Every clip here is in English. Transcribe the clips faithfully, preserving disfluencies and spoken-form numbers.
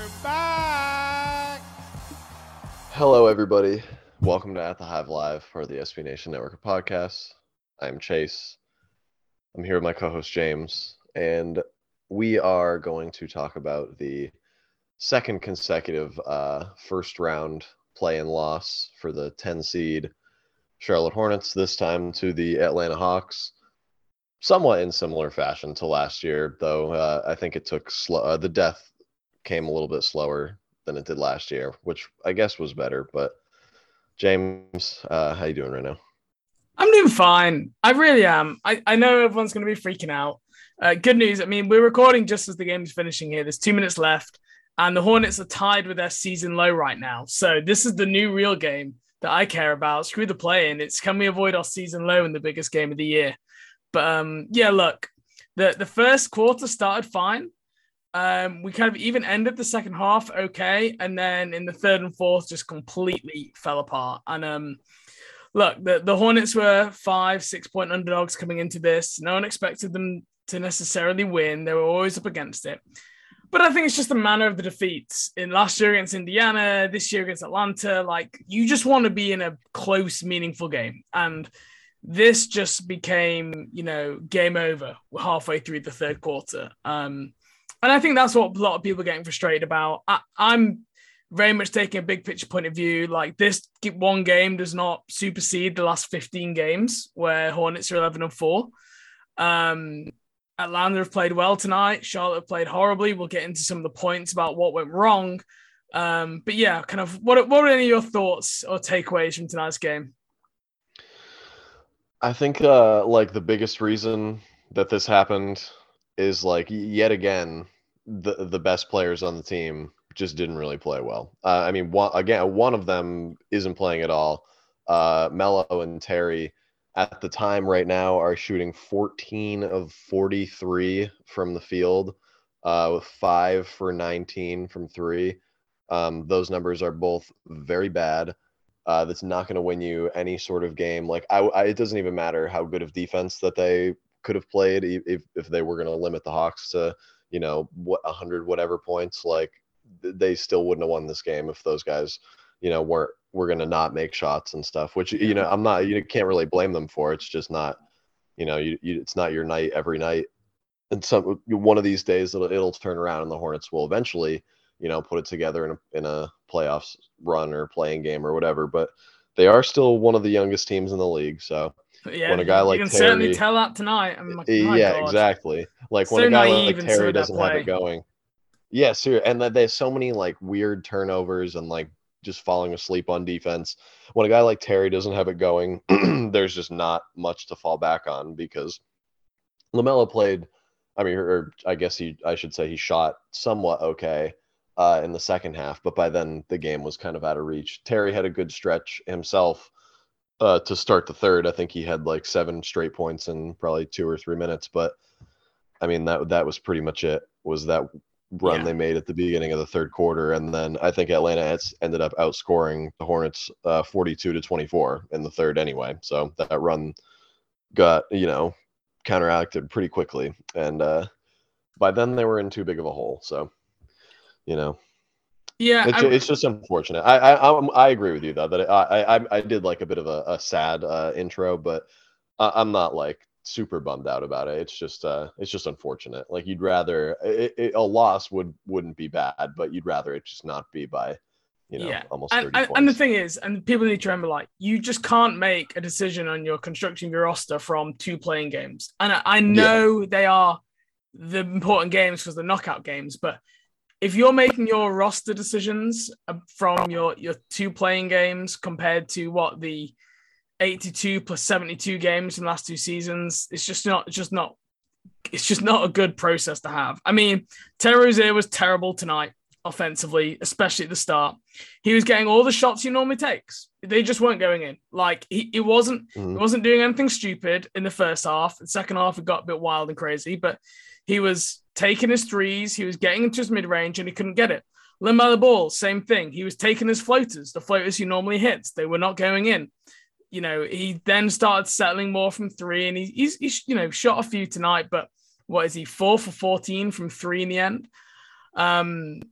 We're back. Hello, everybody. Welcome to At the Hive Live for the S B Nation Network of Podcasts. I'm Chase. I'm here with my co-host James, and we are going to talk about the second consecutive uh, first round play-in loss for the ten seed Charlotte Hornets, this time to the Atlanta Hawks. Somewhat in similar fashion to last year, though uh, I think it took slow. Uh, the death came a little bit slower than it did last year, which I guess was better. But James, uh, how you doing right now? I'm doing fine. I really am. I, I know everyone's going to be freaking out. Uh, good news. I mean, we're recording just as the game is finishing here. There's two minutes left, and the Hornets are tied with their season low right now. So this is the new real game that I care about. Screw the play-in. It's can we avoid our season low in the biggest game of the year? But um, yeah, look, the the first quarter started fine. Um, we kind of even ended the second half okay, and then in the third and fourth, just completely fell apart. And um, look, the, the Hornets were five, six point underdogs coming into this. No one expected them to necessarily win. They were always up against it. But I think it's just the manner of the defeats. In last year against Indiana, this year against Atlanta, like you just want to be in a close, meaningful game. And this just became, you know, game over halfway through the third quarter. Um, and I think that's what a lot of people are getting frustrated about. I, I'm very much taking a big picture point of view. Like this one game does not supersede the last fifteen games where Hornets are eleven and four. Um, Atlanta have played well tonight. Charlotte have played horribly. We'll get into some of the points about what went wrong. Um, but yeah, kind of what, what are any of your thoughts or takeaways from tonight's game? I think uh, like the biggest reason that this happened is like yet again the the best players on the team just didn't really play well. Uh, I mean, one, again, one of them isn't playing at all. Uh, Melo and Terry at the time right now are shooting fourteen of forty-three from the field, uh, with five for nineteen from three. Um, those numbers are both very bad. Uh, that's not going to win you any sort of game. Like I, I, it doesn't even matter how good of defense that they could have played if if they were going to limit the Hawks to, you know, what one hundred whatever points. Like they still wouldn't have won this game if those guys, you know, weren't were going to not make shots and stuff. Which you know, I'm not. You can't really blame them for. It's just not, you know, you, you it's not your night every night. And some one of these days it'll it'll turn around and the Hornets will eventually, you know, put it together in a in a playoffs run or playing game or whatever. But they are still one of the youngest teams in the league. So yeah, when a guy like you can Terry, certainly tell that tonight. I mean, my, my yeah, God. exactly. Like So when a guy naive like in some Terry of that doesn't have play. it going. Yeah, seriously. And that there's so many like weird turnovers and like just falling asleep on defense. When a guy like Terry doesn't have it going, there's just not much to fall back on because LaMelo played. I mean, or I guess he, I should say, he shot somewhat okay uh, in the second half, but by then the game was kind of out of reach. Terry had a good stretch himself uh, to start the third. I think he had like seven straight points in probably two or three minutes, but I mean that that was pretty much it. Was that run Yeah. they made at the beginning of the third quarter, and then I think Atlanta ended up outscoring the Hornets uh, forty-two to twenty-four in the third anyway. So that run got, you know, counteracted pretty quickly, and uh, by then they were in too big of a hole. So, you know, Yeah, it's, I, it's just unfortunate. I I I'm, I agree with you though that I I I did like a bit of a, a sad uh, intro, but I, I'm not like super bummed out about it. It's just uh it's just unfortunate. Like you'd rather it, it, a loss would wouldn't be bad, but you'd rather it just not be by, you know, yeah. almost And, thirty and, points. and the thing is, and people need to remember, like, you just can't make a decision on your constructing your roster from two playing games. And I, I know yeah. they are the important games because they're knockout games, but if you're making your roster decisions from your, your two playing games compared to what the eighty-two plus seventy-two games in the last two seasons, it's just not, it's just not, it's just not a good process to have. I mean, Terry Rozier was terrible tonight offensively, especially at the start. He was getting all the shots he normally takes. They just weren't going in. Like he, he wasn't, mm-hmm. he wasn't doing anything stupid in the first half. The second half, it got a bit wild and crazy, but he was taking his threes. He was getting into his mid range and he couldn't get it. LaMelo Ball, same thing. He was taking his floaters, the floaters he normally hits. They were not going in. You know, he then started settling more from three, and he, he's, he's, you know, shot a few tonight, but what is he, four for fourteen from three in the end? Um,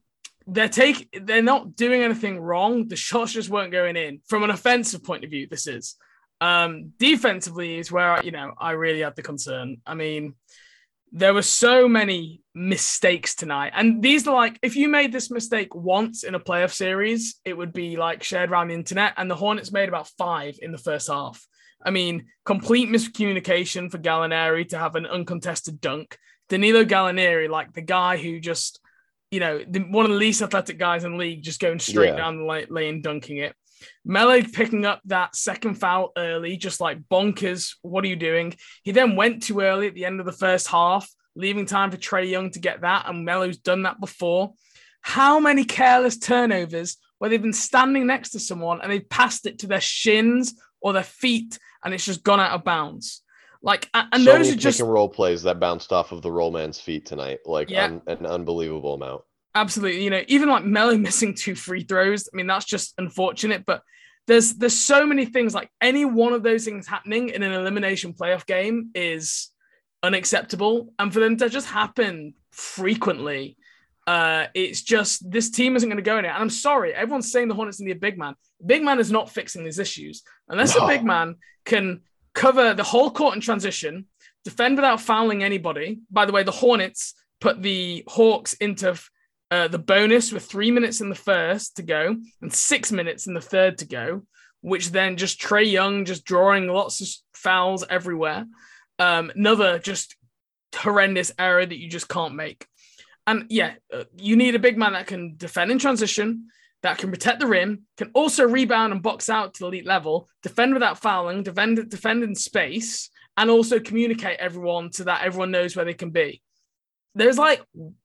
they're take they're not doing anything wrong. The shots just weren't going in. From an offensive point of view, this is. Um, defensively is where, you know, I really had the concern. I mean, there were so many mistakes tonight. And these are like, if you made this mistake once in a playoff series, it would be like shared around the internet. And the Hornets made about five in the first half. I mean, complete miscommunication for Gallinari to have an uncontested dunk. Danilo Gallinari, like the guy who just, you know, the, one of the least athletic guys in the league, just going straight yeah. down the lane, dunking it. Melo picking up that second foul early, just like bonkers. What are you doing? He then went too early at the end of the first half, leaving time for Trae Young to get that. And Melo's done that before. How many careless turnovers where they've been standing next to someone and they've passed it to their shins or their feet and it's just gone out of bounds? Like, and so those many are just pick and roll plays that bounced off of the roll man's feet tonight, like yeah. un, an unbelievable amount. Absolutely. You know, even like Melo missing two free throws. I mean, that's just unfortunate, but there's, there's so many things, like any one of those things happening in an elimination playoff game is unacceptable. And for them to just happen frequently, uh, it's just, this team isn't going to go in it. And I'm sorry, everyone's saying the Hornets need a big man. Big man is not fixing these issues. Unless no. a big man can cover the whole court in transition, defend without fouling anybody. By the way, the Hornets put the Hawks into uh, the bonus with three minutes in the first to go and six minutes in the third to go, which then just Trae Young just drawing lots of fouls everywhere. Um, another just horrendous error that you just can't make. And yeah, uh, you need a big man that can defend in transition, that can protect the rim, can also rebound and box out to the elite level, defend without fouling, defend, defend in space, and also communicate everyone so that everyone knows where they can be. There's like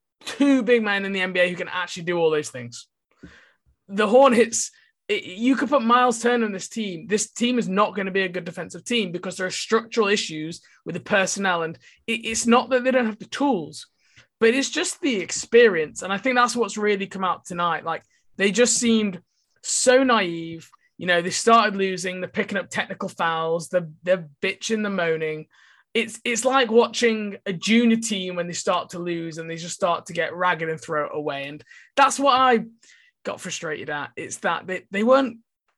two big men in the N B A who can actually do all those things. The Hornets, it, you could put Miles Turner in this team. This team is not going to be a good defensive team because there are structural issues with the personnel. And it, it's not that they don't have the tools, but it's just the experience. And I think that's what's really come out tonight. Like, they just seemed so naive. You know, they started losing, they're picking up technical fouls, they're, they're bitching, they're moaning. It's it's like watching a junior team when they start to lose and they just start to get ragged and throw it away. And that's what I got frustrated at. It's that they, they weren't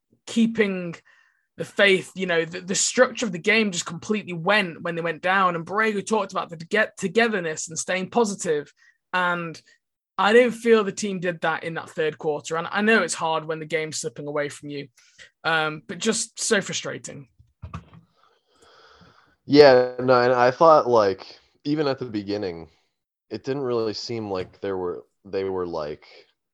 keeping the faith. You know, the, the structure of the game just completely went when they went down. And Borrego talked about the get togetherness and staying positive. And I don't feel the team did that in that third quarter. And I know it's hard when the game's slipping away from you, um, but just so frustrating. Yeah, no, and I thought, like, even at the beginning, it didn't really seem like there were they were like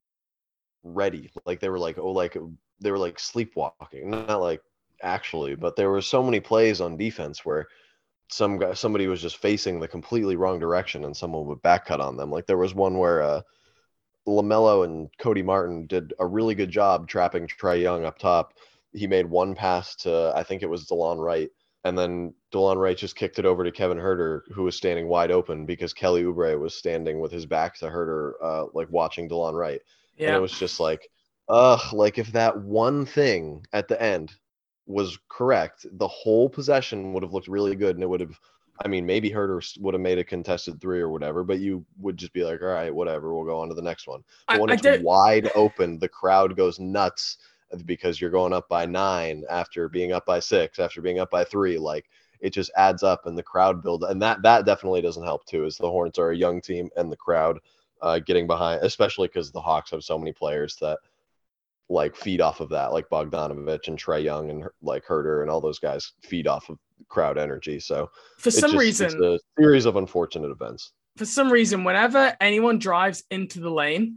ready, like they were like oh like they were like sleepwalking, not like actually, but there were so many plays on defense where some guy somebody was just facing the completely wrong direction and someone would back cut on them. Like there was one where uh, LaMelo and Cody Martin did a really good job trapping Trae Young up top. He made one pass to, I think it was DeLon Wright. And then DeLon Wright just kicked it over to Kevin Huerter, who was standing wide open because Kelly Oubre was standing with his back to Huerter, uh, like watching DeLon Wright. Yeah. And it was just like, ugh, like if that one thing at the end was correct, the whole possession would have looked really good. And it would have, I mean, maybe Huerter would have made a contested three or whatever, but you would just be like, all right, whatever, we'll go on to the next one. But when I, I it's did... wide open, the crowd goes nuts because you're going up by nine after being up by six, after being up by three. Like it just adds up and the crowd build. And that, that definitely doesn't help too, is the Hornets are a young team and the crowd uh, getting behind, especially because the Hawks have so many players that like feed off of that, like Bogdanovich and Trae Young and like Huerter and all those guys feed off of crowd energy. So for some just, reason, it's a series of unfortunate events. For some reason, whenever anyone drives into the lane,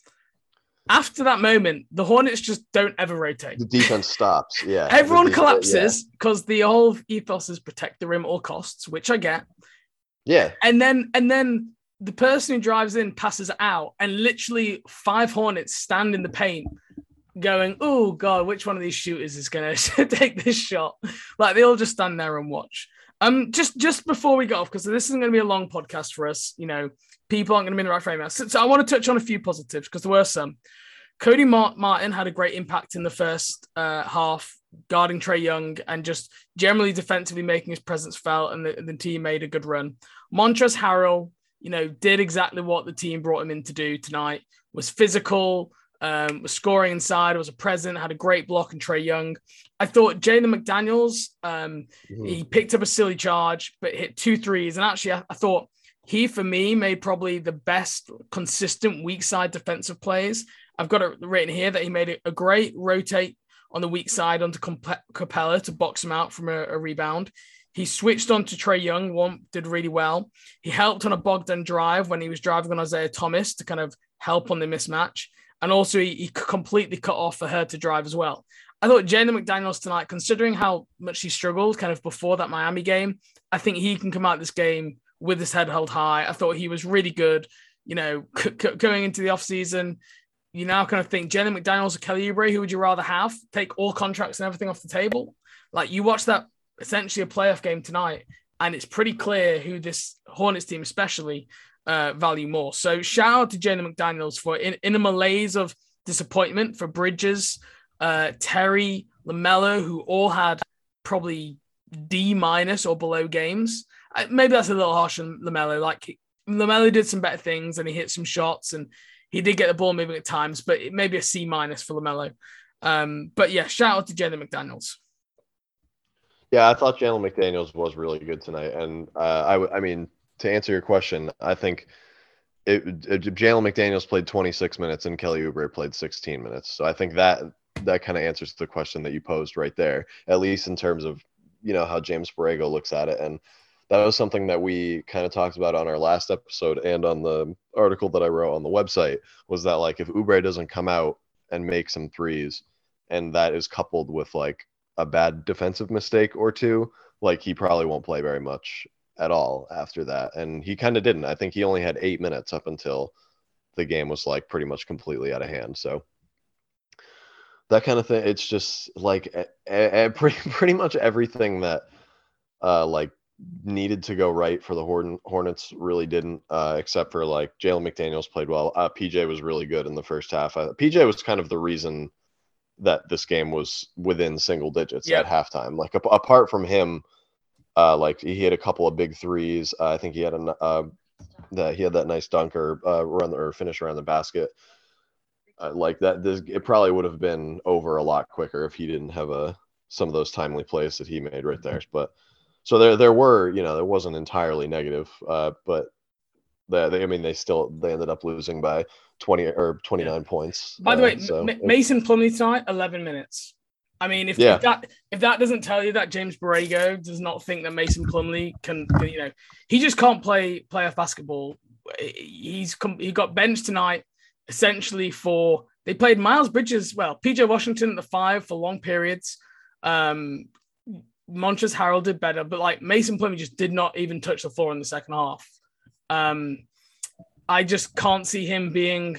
after that moment, the Hornets just don't ever rotate. The defense stops. Yeah. Everyone defense, collapses because yeah. the whole ethos is protect the rim at all costs, which I get. Yeah. And then and then the person who drives in passes out, and literally five Hornets stand in the paint going, oh, God, which one of these shooters is going to take this shot? Like, they all just stand there and watch. Um, just, just before we go off, because this isn't going to be a long podcast for us, you know, people aren't going to be in the right frame now. So, so I want to touch on a few positives because there were some. Cody Martin had a great impact in the first uh, half, guarding Trae Young and just generally defensively making his presence felt, and the, the team made a good run. Montrezl Harrell, you know, did exactly what the team brought him in to do tonight. was physical, um, was scoring inside, was a present, had a great block in Trae Young. I thought Jalen McDaniels, um, mm-hmm. he picked up a silly charge, but hit two threes. And actually, I, I thought he, for me, made probably the best consistent weak side defensive plays. I've got it written here that he made a great rotate on the weak side onto Capella to box him out from a, a rebound. He switched on to Trae Young, one did really well. He helped on a Bogdan drive when he was driving on Isaiah Thomas to kind of help on the mismatch. And also he, he completely cut off for her to drive as well. I thought Jalen McDaniels tonight, considering how much he struggled kind of before that Miami game, I think he can come out this game with his head held high. I thought he was really good. You know, c- c- going into the offseason, you now kind of think Jalen McDaniels or Kelly Oubre, who would you rather have? Take all contracts and everything off the table? Like, you watch that essentially a playoff game tonight, and it's pretty clear who this Hornets team especially uh, value more. So shout out to Jalen McDaniels for in, in a malaise of disappointment for Bridges, uh, Terry, LaMelo, who all had probably D minus or below games. Uh, maybe that's a little harsh on LaMelo. Like, LaMelo did some better things and he hit some shots and he did get the ball moving at times, but it may be a C minus for LaMelo. Um, but yeah, shout out to Jalen McDaniels. Yeah, I thought Jalen McDaniels was really good tonight. And uh, I, w- I mean, to answer your question, I think it, it, Jalen McDaniels played twenty-six minutes and Kelly Oubre played sixteen minutes. So I think that that kind of answers the question that you posed right there, at least in terms of, you know, how James Borrego looks at it. And that was something that we kind of talked about on our last episode and on the article that I wrote on the website, was that, like, if Oubre doesn't come out and make some threes, and that is coupled with like a bad defensive mistake or two, like, he probably won't play very much at all after that. And he kind of didn't. I think he only had eight minutes up until the game was like pretty much completely out of hand. So that kind of thing, it's just like a, a, a pretty, pretty much everything that uh, like needed to go right for the Horn- Hornets really didn't, uh, except for like Jalen McDaniels played well. Uh, P J was really good in the first half. Uh, P J was kind of the reason that this game was within single digits yep. at halftime. Like, ap- apart from him, uh, like he had a couple of big threes. Uh, I think he had a uh, that he had that nice dunker uh, run or finish around the basket. Uh, like that, this, it probably would have been over a lot quicker if he didn't have a some of those timely plays that he made right there. But so there, there were, you know, it wasn't entirely negative, uh, but they, they, I mean, they still they ended up losing by twenty or twenty-nine yeah. points. By the uh, way, so M- Mason Plumlee tonight, eleven minutes. I mean, if, yeah. if that if that doesn't tell you that James Borrego does not think that Mason Plumlee can, can you know, he just can't play playoff basketball. He's he got benched tonight essentially for they played Miles Bridges, well, P J Washington at the five for long periods. Um, Montrezl Harrell did better, but like Mason Plumlee just did not even touch the floor in the second half. Um, I just can't see him being.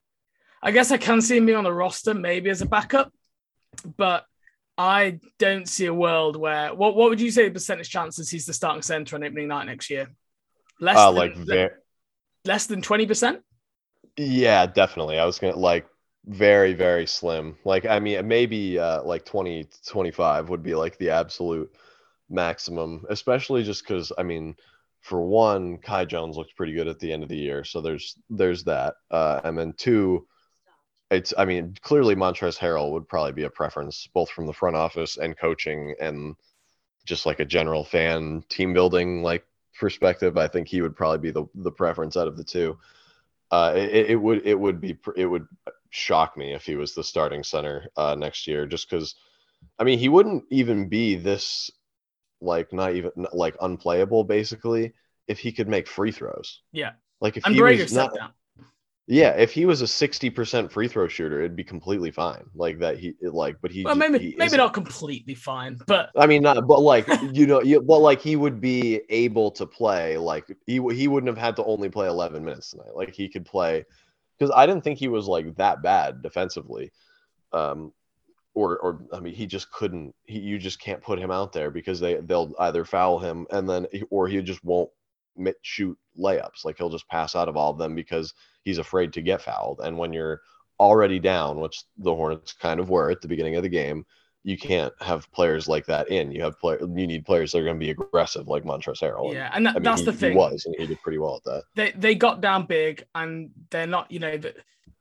I guess I can see him being on the roster, maybe as a backup, but I don't see a world where. What What would you say the percentage chances he's the starting center on opening night next year? Less uh, than like very, less than twenty percent. Yeah, definitely. I was gonna like very very slim. Like, I mean, maybe uh, like twenty, twenty-five would be like the absolute maximum, especially just because, I mean, for one, Kai Jones looked pretty good at the end of the year, so there's there's that, uh, and then two. It's, I mean, clearly Montrezl Harrell would probably be a preference, both from the front office and coaching and just like a general fan team building like perspective. I think he would probably be the, the preference out of the two. Uh, it, it would it would be it would shock me if he was the starting center uh, next year, just because, I mean, he wouldn't even be this like not even like unplayable basically if he could make free throws. Yeah, like if and he Borrego was said not. that. Yeah, if he was a sixty percent free throw shooter, it'd be completely fine. Like that, he like, but he. Well, maybe he maybe not completely fine, but I mean, not, but like you know, you, well, like he would be able to play. Like he he wouldn't have had to only play eleven minutes tonight. Like he could play, because I didn't think he was like that bad defensively, um, or or I mean, he just couldn't. He you just can't put him out there because they they'll either foul him and then or he just won't shoot layups. Like he'll just pass out of all of them because he's afraid to get fouled. And when you're already down, which the Hornets kind of were at the beginning of the game, you can't have players like that in. You have player, you need players that are going to be aggressive, like Montrezl Harrell. Yeah, and that, I mean, that's he, the thing. He was, and he did pretty well at that. They they got down big, and they're not, you know, that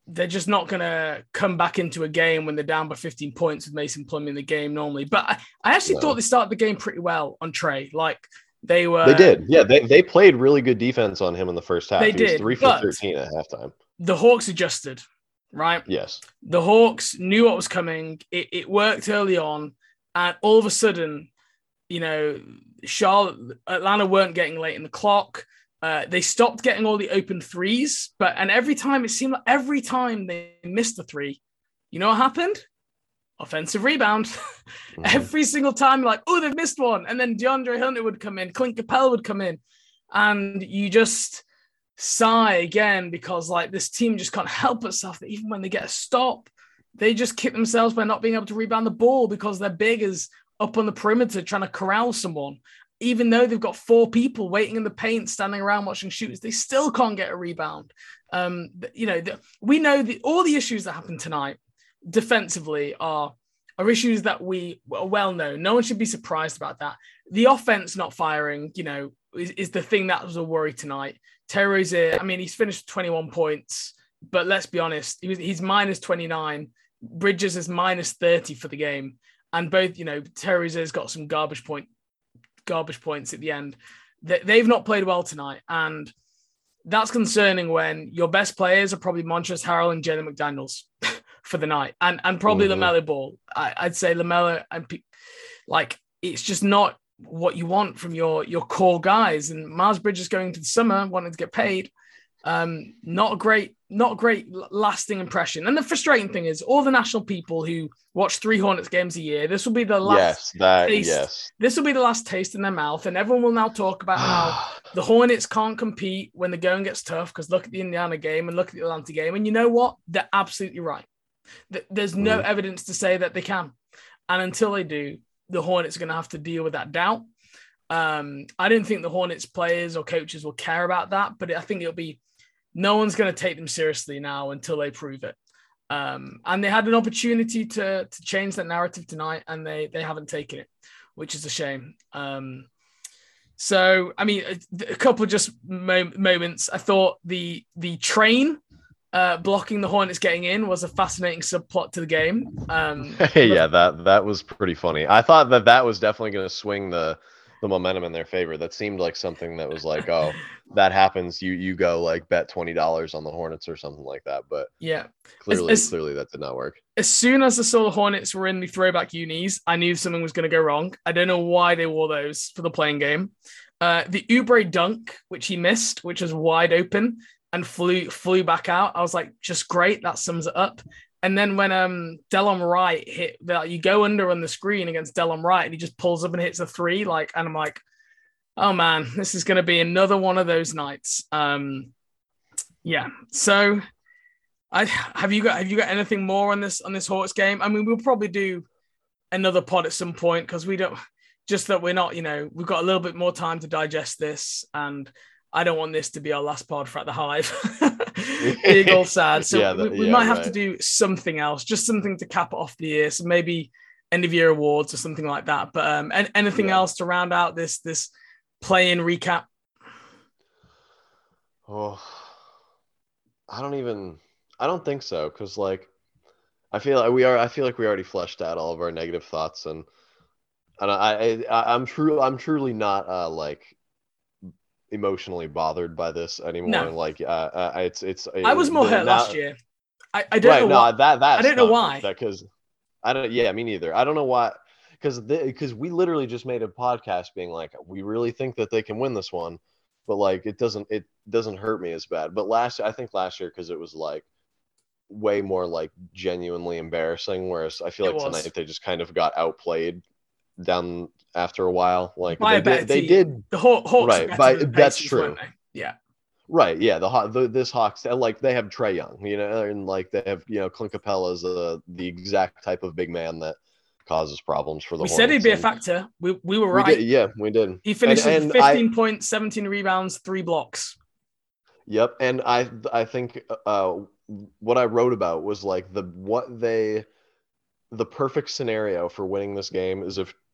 they're just not going to come back into a game when they're down by fifteen points with Mason Plum in the game normally. But I, I actually No. thought they started the game pretty well on Trey. Like they were. They did. Yeah, they, they played really good defense on him in the first half. They he was did, three for but- thirteen at halftime. The Hawks adjusted, right? Yes. The Hawks knew what was coming. It, it worked early on. And all of a sudden, you know, Charlotte, Atlanta weren't getting late in the clock. Uh, they stopped getting all the open threes, but and every time it seemed like every time they missed the three, you know what happened? Offensive rebound. Mm-hmm. Every single time, like, oh, they've missed one. And then DeAndre Hunter would come in, Clint Capella would come in. And you just sigh again because like this team just can't help itself that even when they get a stop, they just kick themselves by not being able to rebound the ball because their big is up on the perimeter trying to corral someone. Even though they've got four people waiting in the paint, standing around watching shooters, they still can't get a rebound. Um, you know, the, we know that all the issues that happened tonight defensively are, are issues that we are well known. No one should be surprised about that. The offense not firing, you know, is, is the thing that was a worry tonight. Terry Rozier, I mean, he's finished twenty-one points, but let's be honest, he was, he's minus twenty-nine. Bridges is minus thirty for the game. And both, you know, Terry Rozier's got some garbage point garbage points at the end. They've not played well tonight, and that's concerning when your best players are probably Montrezl Harrell and Jalen McDaniels for the night, and and probably mm-hmm. LaMelo Ball. I, I'd say LaMelo and like it's just not what you want from your your core guys. And Miles Bridges going to the summer wanting to get paid. Um, not a great, not a great lasting impression. And the frustrating thing is, all the national people who watch three Hornets games a year, this will be the last yes, that, taste. Yes. This will be the last taste in their mouth, and everyone will now talk about how the Hornets can't compete when the going gets tough. Because look at the Indiana game and look at the Atlanta game, and you know what? They're absolutely right. There's no mm. evidence to say that they can, and until they do, the Hornets are going to have to deal with that doubt. Um, I don't think the Hornets players or coaches will care about that, but I think it'll be. No one's going to take them seriously now until they prove it. Um, and they had an opportunity to to change that narrative tonight, and they they haven't taken it, which is a shame. Um, so, I mean, a, a couple of just mo- moments. I thought the the train uh, blocking the Hornets getting in was a fascinating subplot to the game. Um, yeah, that that was pretty funny. I thought that that was definitely going to swing the the momentum in their favor. That seemed like something that was like, oh, that happens. You you go like bet twenty dollars on the Hornets or something like that. But yeah, clearly, as, as, clearly that did not work. As soon as I saw the Hornets were in the throwback unis, I knew something was going to go wrong. I don't know why they wore those for the playing game. Uh, the Oubre dunk, which he missed, which was wide open and flew flew back out. I was like, just great. That sums it up. And then when um Delon Wright hit, that you go under on the screen against Delon Wright, and he just pulls up and hits a three. Like, and I'm like, oh man, this is going to be another one of those nights. Um, yeah. So, I have you got have you got anything more on this on this Hawks game? I mean, we'll probably do another pod at some point because we don't just that we're not, you know, we've got a little bit more time to digest this, and I don't want this to be our last pod for At the Hive. Being all sad. So yeah, the, we, we yeah, might have right. to do something else, just something to cap it off the year. So maybe end of year awards or something like that. But um, and, anything yeah. else to round out this this play-in recap? Oh, I don't even. I don't think so, because like I feel like we are. I feel like we already fleshed out all of our negative thoughts, and and I, I I'm true. I'm truly not uh, like. emotionally bothered by this anymore. No. Like, uh, uh, it's it's. I was more hurt now, last year. I, I don't right, know no, why. That that I don't know why. Because I don't. Yeah, me neither. I don't know why. Because because we literally just made a podcast being like, we really think that they can win this one, but like it doesn't it doesn't hurt me as bad. But last I think last year because it was like way more like genuinely embarrassing. Whereas I feel like tonight they just kind of got outplayed down after a while. Like by they, did, they did the Haw- Hawks right by, that's true yeah right yeah the, the this Hawks like they have Trae Young, you know, and like they have, you know, Clint Capella is the the exact type of big man that causes problems for the we Hornets. Said he'd be a factor. We we were right. We did, yeah, we did. He finished and, with and fifteen I, points, seventeen rebounds, three blocks. Yep, and I I think uh what I wrote about was like the what they the perfect scenario for winning this game is if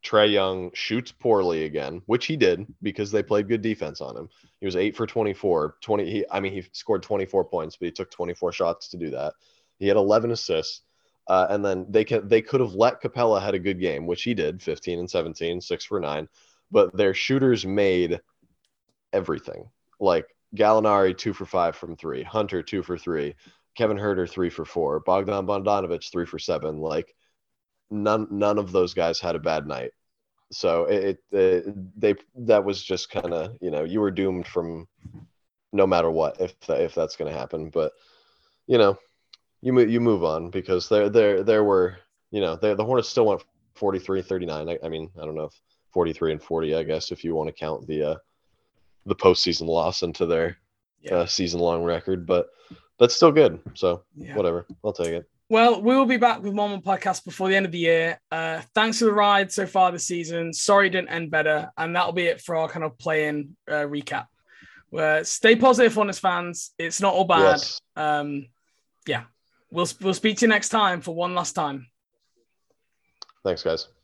Trae Young shoots poorly again, which he did because they played good defense on him. He was eight for twenty-four. twenty. He, I mean, he scored twenty-four points, but he took twenty-four shots to do that. He had eleven assists. Uh, and then they can they could have let Capella had a good game, which he did, fifteen and seventeen, six for nine. But their shooters made everything. Like Gallinari, two for five from three. Hunter, two for three. Kevin Huerter, three for four. Bogdan Bogdanovic, three for seven. Like none none of those guys had a bad night. So it, it they that was just kind of, you know, you were doomed from no matter what if if that's going to happen. But you know. You move, you move on because there there there were, you know, the Hornets still went forty-three thirty-nine. I, I mean, I don't know if forty-three and forty, I guess, if you want to count the uh, the postseason loss into their yeah. uh, season long record, but that's still good. So yeah. whatever, I'll take it. Well, we will be back with one more podcast before the end of the year. Uh, thanks for the ride so far this season. Sorry it didn't end better, and that'll be it for our kind of play-in uh, recap. Uh, stay positive, Hornets fans. It's not all bad. Yes. Um, yeah. We'll we'll speak to you next time for one last time. Thanks, guys.